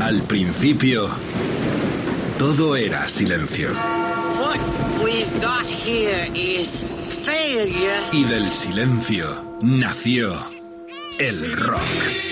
Al principio, todo era silencio. What we've got here is failure. Y del silencio nació el rock.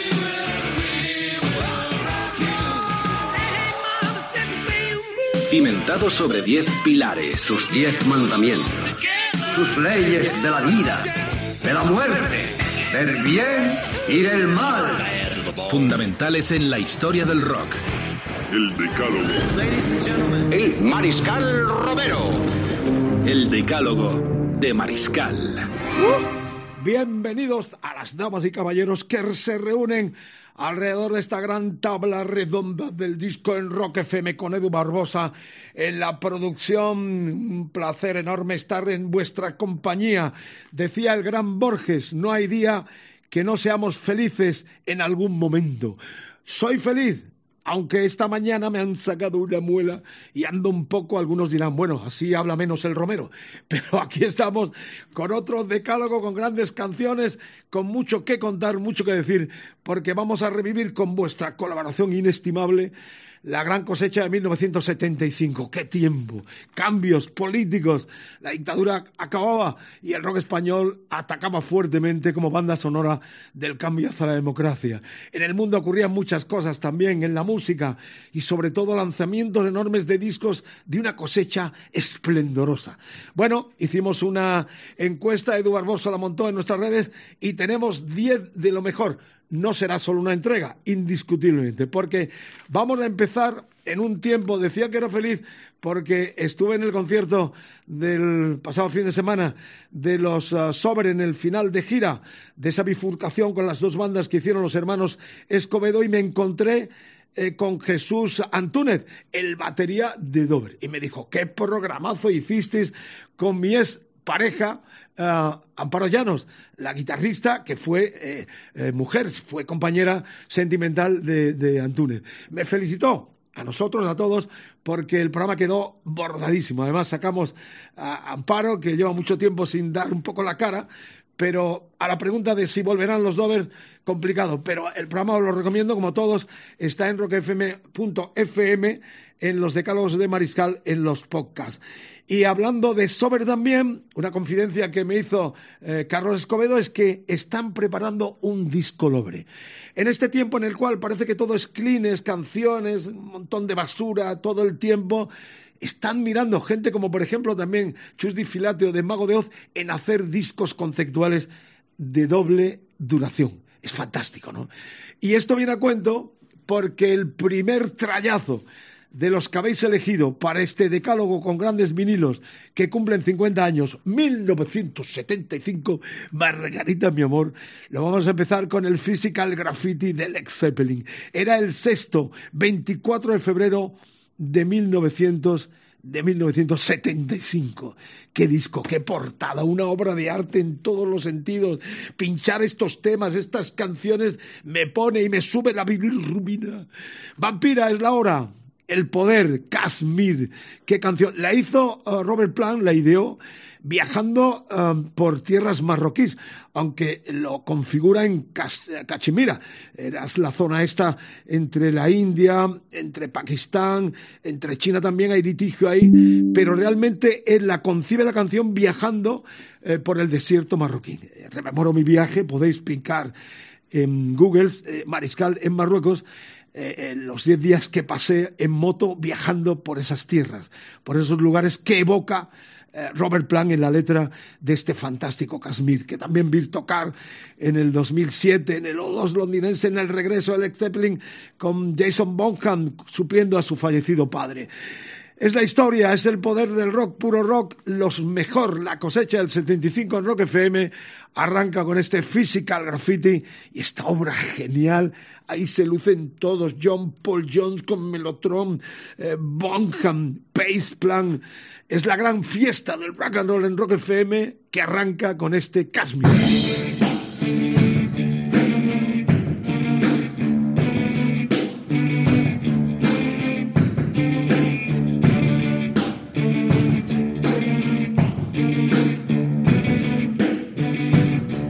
Cimentado sobre 10 pilares. Sus 10 mandamientos. Sus leyes de la vida, de la muerte, del bien y del mal. Fundamentales en la historia del rock. El Decálogo. El Mariscal Romero. El Decálogo de Mariscal. Bienvenidos a las damas y caballeros que se reúnen alrededor de esta gran tabla redonda del disco en Rock FM con Edu Barbosa en la producción. Un placer enorme estar en vuestra compañía. Decía el gran Borges, no hay día que no seamos felices en algún momento. Soy feliz, aunque esta mañana me han sacado una muela y ando un poco, algunos dirán, bueno, así habla menos el Romero. Pero aquí estamos con otro decálogo, con grandes canciones, con mucho que contar, mucho que decir, porque vamos a revivir con vuestra colaboración inestimable la gran cosecha de 1975. ¡Qué tiempo! Cambios políticos. La dictadura acababa y el rock español atacaba fuertemente como banda sonora del cambio hacia la democracia. En el mundo ocurrían muchas cosas también, en la música, y sobre todo lanzamientos enormes de discos de una cosecha esplendorosa. Bueno, hicimos una encuesta, Edu Barbosa la montó en nuestras redes y tenemos 10 de lo mejor. No será solo una entrega, indiscutiblemente, porque vamos a empezar en un tiempo. Decía que era feliz porque estuve en el concierto del pasado fin de semana de los Sober en el final de gira de esa bifurcación con las dos bandas que hicieron los hermanos Escobedo y me encontré con Jesús Antúnez, el batería de Dover, y me dijo, ¿qué programazo hicisteis con mi ex pareja Amparo Llanos, la guitarrista que fue mujer, fue compañera sentimental de Antúnez? Me felicitó a nosotros, a todos, porque el programa quedó bordadísimo. Además sacamos a Amparo, que lleva mucho tiempo sin dar un poco la cara, pero a la pregunta de si volverán los Dovers, complicado. Pero el programa os lo recomiendo, como todos, está en rockfm.fm, en los decálogos de Mariscal, en los podcasts. Y hablando de Sober también, una confidencia que me hizo Carlos Escobedo es que están preparando un disco doble. En este tiempo en el cual parece que todo es clean, canciones, un montón de basura todo el tiempo, están mirando gente como por ejemplo también Chus Di Filateo de Mago de Oz en hacer discos conceptuales de doble duración. Es fantástico, ¿no? Y esto viene a cuento porque el primer trayazo de los que habéis elegido para este decálogo con grandes vinilos que cumplen 50 años, 1975, Margarita, mi amor, lo vamos a empezar con el Physical Graffiti de Led Zeppelin. Era el sexto, 24 de febrero de 1975. Qué disco, qué portada, una obra de arte en todos los sentidos. Pinchar estos temas, estas canciones, me pone y me sube la bilirrubina. Vampira, es la hora. El poder, Kashmir, qué canción. La hizo Robert Plant, la ideó viajando por tierras marroquíes, aunque lo configura en Cachemira. Era la zona esta entre la India, entre Pakistán, entre China también, hay litigio ahí, pero realmente él la concibe la canción viajando por el desierto marroquí. Rememoro mi viaje, podéis picar en Google, Mariscal en Marruecos, los 10 días que pasé en moto viajando por esas tierras, por esos lugares que evoca Robert Plant en la letra de este fantástico Kashmir, que también vi tocar en el 2007 en el O2 londinense en el regreso de Led Zeppelin con Jason Bonham supliendo a su fallecido padre. Es la historia, es el poder del rock, puro rock, los mejor, la cosecha del 75 en Rock FM, arranca con este Physical Graffiti y esta obra genial. Ahí se lucen todos, John Paul Jones con Mellotron, Bonham, Pace Plan. Es la gran fiesta del rock and roll en Rock FM que arranca con este Kashmir.